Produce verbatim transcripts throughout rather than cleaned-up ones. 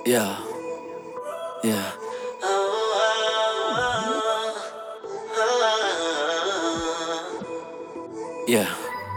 Yeah, yeah. Yeah.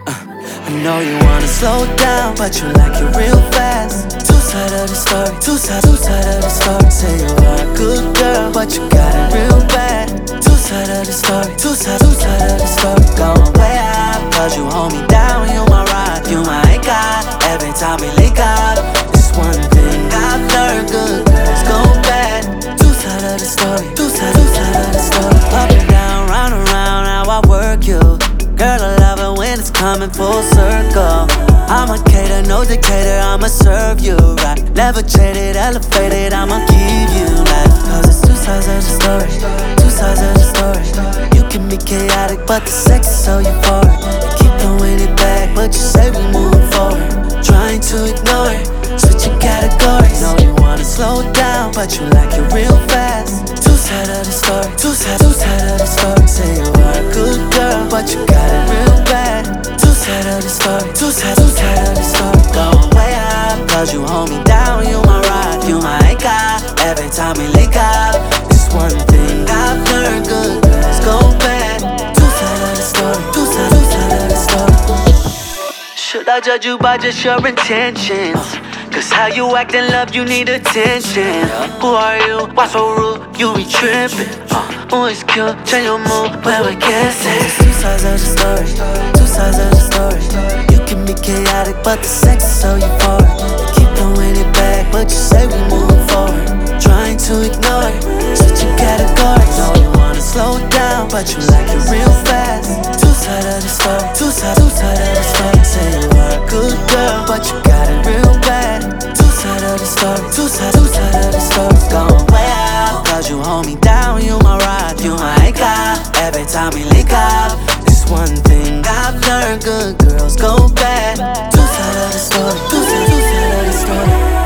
I know you wanna slow down, but you like it real fast. Two sides of the story, two sides, two sides of the story. Say you are a good girl, but you got it real bad. Two sides of the story, two sides, two sides of the story. Going way out, cause you hold me down, you my rock, you my anchor. Every time we link up, it's one thing I've learned, good girls go bad. Two sides of the story, two sides, two sides of the story. Up and down, round and round, how I work you. Girl, I love it when it's coming full circle. I'm a cater, no dictator, I'ma serve you right. Never traded, elevated, I'ma give you life. Cause it's two sides of the story, two sides of the story. You can be chaotic, but the sex is so euphoric. You keep throwing it back, but you say we moving forward. Trying to ignore it, switching categories. Know you wanna slow down, but you like it real fast. Two sides of the story, two sides, two sides of the story. Say you are a good girl, but you got it real bad. Two sides of the story, two sides, two sides of the story. Going way up, cause you hold me down, you my rock, you my anchor. Every time we link up, it's one thing I've learned, good girls go bad. Two sides of the story, two sides, two sides of the story. Should I judge you by just your intentions? Cause how you act in love, you need attention. Who are you? Why so rude? You be trippin'. uh, Always cute, change your mood when we're kissing. It's two sides of the story, two sides of the story. You can be chaotic, but the sex is so euphoric. You keep throwing it back, but you say we moving forward. Trying to ignore it, switching categories. Know you wanna slow down, but you like it real fast. Two sides of the story, two sides, two sides of the story. Say you are a good girl, but you got it real bad. Two sides of the story, two sides, two sides of the story. Going way out, cause you hold me down, you my rock, you my anchor. Every time we link up, it's one thing I've learned, good girls go bad. Two sides of the story, two sides, two sides of the story.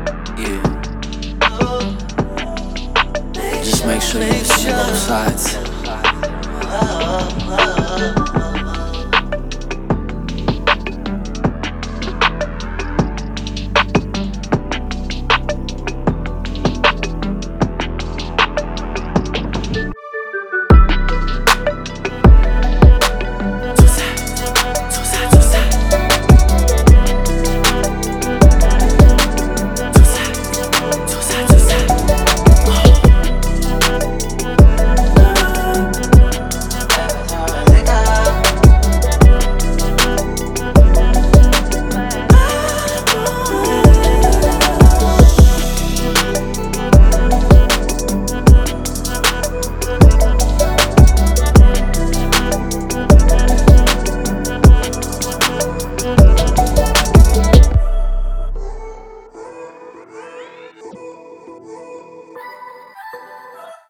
Just make sure you see both sides.